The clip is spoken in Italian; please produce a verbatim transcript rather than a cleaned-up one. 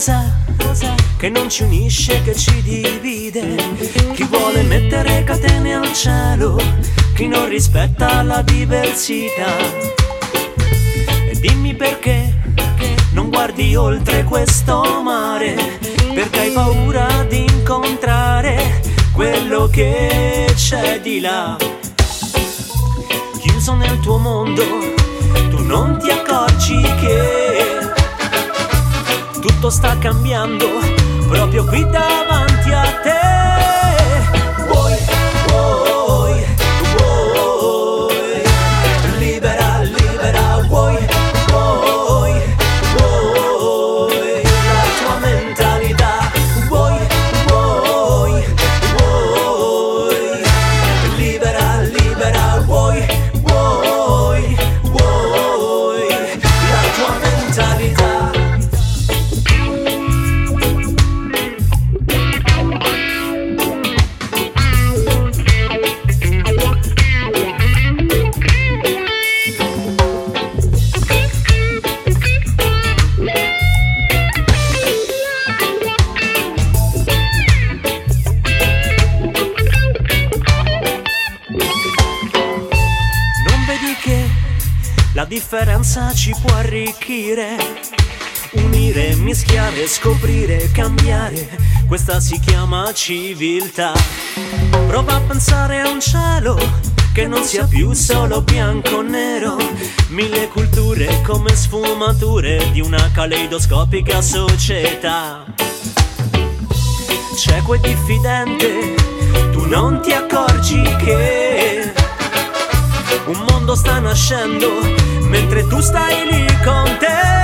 cos'è, cos'è che non ci unisce, che ci divide? Chi vuole mettere catene al cielo, chi non rispetta la diversità. E dimmi perché non guardi oltre questo mare, perché hai paura di incontrare quello che c'è di là. Chiuso nel tuo mondo, tu non ti accorgi che tutto sta cambiando proprio qui davanti a te. Vuoi, vuoi, vuoi, libera, libera, vuoi, vuoi, vuoi, la tua mentalità. Vuoi, vuoi, vuoi, libera, libera, vuoi, vuoi, vuoi, la tua mentalità. La differenza ci può arricchire, unire, mischiare, scoprire, cambiare. Questa si chiama civiltà. Prova a pensare a un cielo che non sia più solo bianco o nero, mille culture come sfumature di una caleidoscopica società. Cieco e diffidente, tu non ti accorgi che un mondo sta nascendo mentre tu stai lì con te.